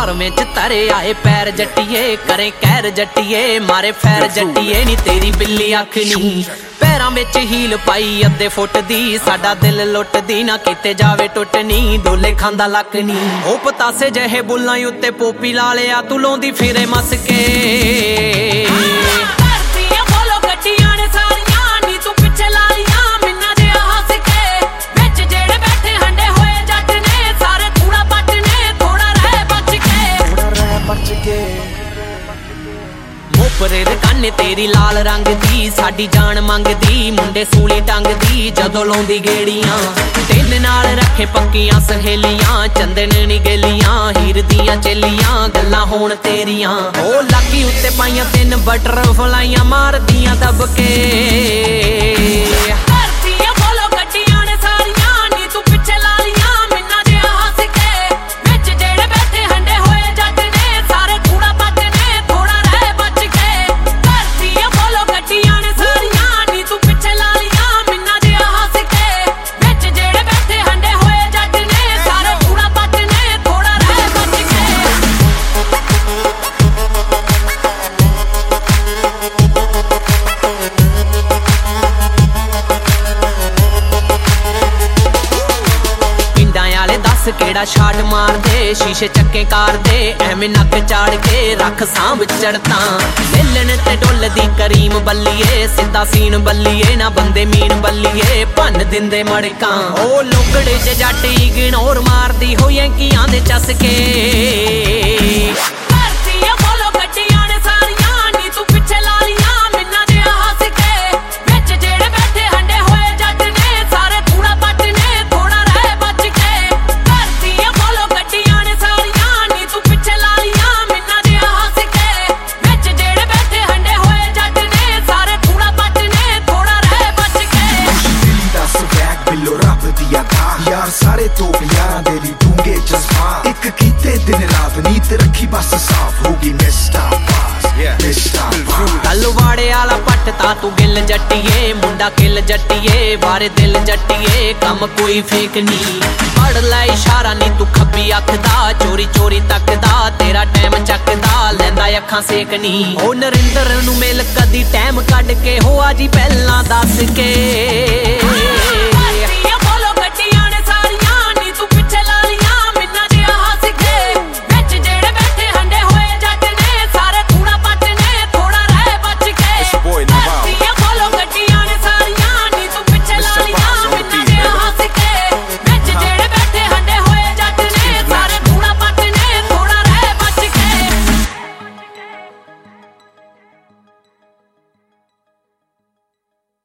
फार्मे च तरे आए पैर जट्टिए करे कैर जट्टिए मारे फैर जट्टिए नी तेरी बिल्ली अख नी पैरां विच हील पाई अद्धे फुट दी साडा दिल लुटदी ना किते जावे टुटनी डोले खांदा लक नी ओ पतासे जहे बुल्लां उत्ते पोपी ला लिया तू लाउंदी फिरे मस के मोपरे दे काने तेरी लाल रंग दी साडी जान मंगदी मुंडे सूली टंग दी जदों लाउंदी गेड़ियां तेन नाल रखे पक्कियां सहेलियां चंदन नी गेलियां हीर दियां चेलियां गल्लां होण तेरियां ओ लागी उत्ते पाइयां तीन बटरफ्लाइयां मारदियां दबके केड़ा शाट मार दे शीशे चक्के कार दे एवें नक चाड़ के रख सांभ चढ़ता मिलन ते डुल दी करीम बल्लिए सीधा सीन बल्लिए ना बंदे मीन बल्लिए भन दिंदे मड़का ओ लोकड़े च जट इग्नोर मार दी होए कियां दे चसके यार सारे तो यारां दे ली डूंगे जज्बात एक कीते दिन रात नीत रखी बस साफ होगी मिस्टर पास गलवाड़े आला पटता तू गिल जट्टिए मुंडा किल जट्टिए बारे दिल जट्टिए कम कोई फेक नी पढ़ लै इशारा नी तू खब्बी अख दा चोरी चोरी तकदा तेरा टाइम चकदा लैंदा अखां सेक नी ओ नरिंदर नू मिल कदी टाइम कढ के हो आजी पहला दस के